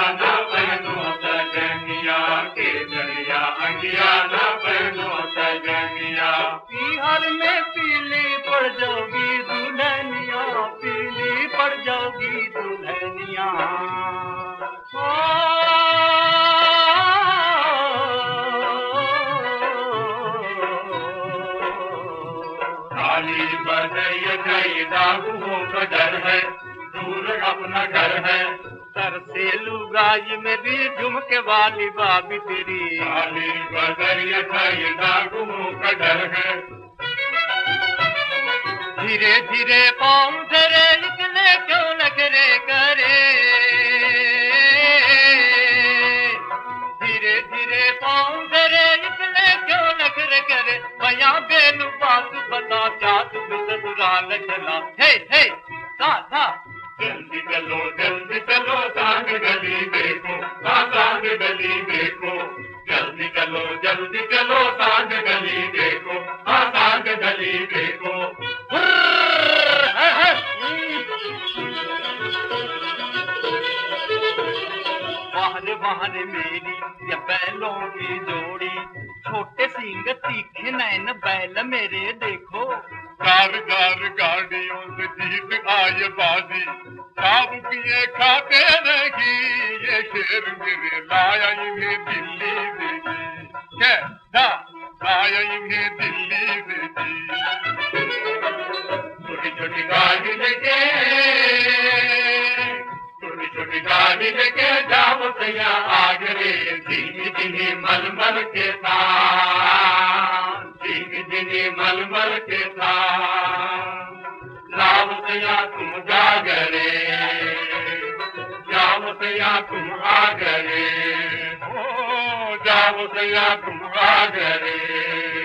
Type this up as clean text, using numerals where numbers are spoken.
ना पहनो सजनिया, केसरिया अंगिया ना पहनो सजनिया। पीहर में पीली पड़ जाओगी दुल्हनिया, पीली पड़ जाओगी दुल्हनिया। काली बदरिया कई दागों का डर है, दूर अपना घर है। सर से लुगाई मेरी झुमके वाली बाबी तेरी। काली बदरिया कई दागों का डर है। धीरे धीरे पाँव धरे निकले क्यों नखरे करे, धीरे धीरे पाँव धरे निकले क्यों नखरे करे। भैया बेलू बात बता क्या तुम ससुराल चला। हे हे धा धा जल्दी चलो सांग गली देखो, सांग गली देखो। जल्दी चलो सांग गली देखो, सांग गली देखो। वाहने वाहने मेरी ये बैलों की जोड़ी, छोटे सींग तीखे नैन बैल मेरे देखो। कार कार गाड़ियों से जीत आए बाजी, साब पिए खाते नहीं ये शेर मेरे। लाया इन्हें दिल्ली देखी, लाया इन्हें दिल्ली देखी। छोटी छोटी गाड़ी लेके, छोटी छोटी गाड़ी लेके जाओ सैया आगरे। धीमी धीमी मलमल के साथ, धीमी धीमी मलमल के साथ। जाओ सैया तुम जागरे, जाओ सैया तुम आगरे। ओ जाओ सैया तुम आगरे।